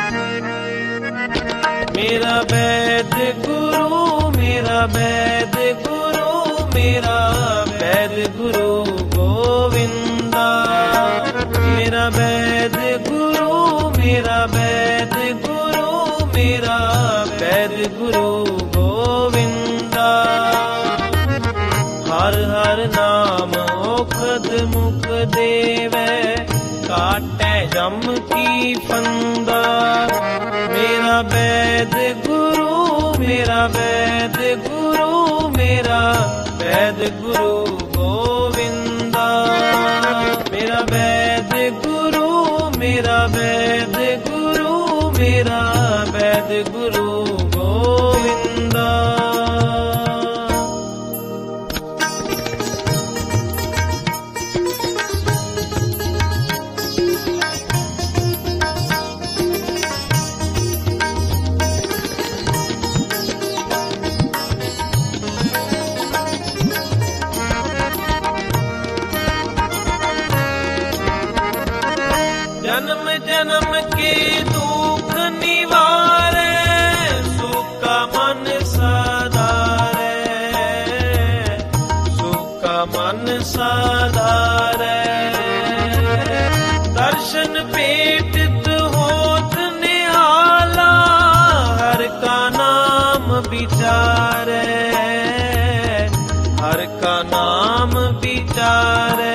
मेरा वैद गुरु, मेरा वैद गुरु, मेरा वैद गुरु गोविंदा। मेरा वैद गुरु, मेरा वैद गुरु, मेरा वैद गुरु गोविंदा। हर हर नाम औखद मुख देवै, काटै जम की फंदा। मेरा वैद गुरु, मेरा वैद गुरु, मेरा वैद गुरु गोविंदा। मेरा वैद गुरु, मेरा वैद गुरु, मेरा वैद गुरु गोविंदा। जन्म जन्म के दुख निवारे, सुख मन साधारे, सुख मन साधारे। दर्शन पेटित होत निहाला, हर का नाम विचारे, हर का नाम विचारे।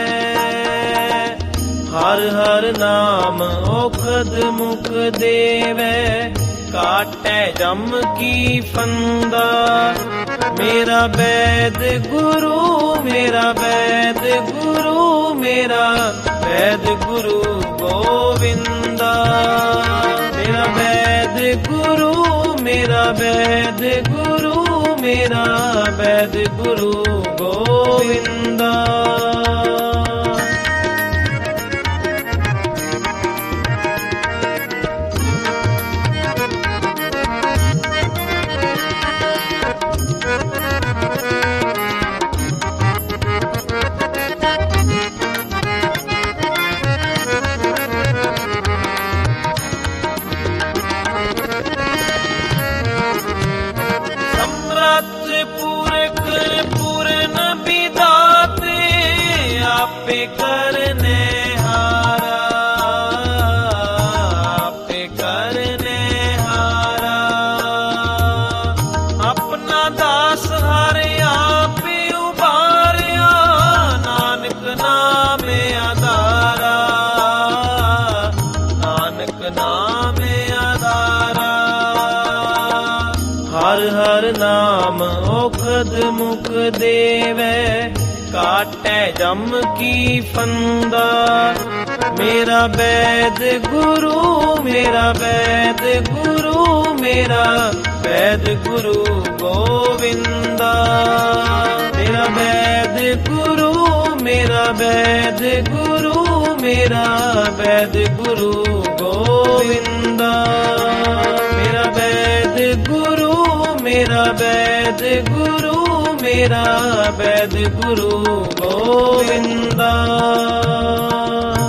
हर हर नाम औखद मुख देवै, काटै जम की फंदा। मेरा वैद गुरु, मेरा वैद गुरु, मेरा वैद गुरु गोविंदा। मेरा वैद गुरु, मेरा वैद गुरु, मेरा वैद गुरु गोविंदा। पुरख पूर्ण विधाते, आपे करने हारा, आपे करने हारा। अपना दास हर आपे उबारिया, नानक नामे आधारा, नानक नामे आधारा। हर हर नाम औखद मुख देवै, काटै जम की फंदा। मेरा वैद गुरु, मेरा वैद गुरु, मेरा वैद गुरु गोविंदा। मेरा वैद गुरु, मेरा वैद गुरु, मेरा वैद गुरु गोविंदा। मेरा वैद गुरु, मेरा वैद गुरु, मेरा वैद गुरु गोविंदा।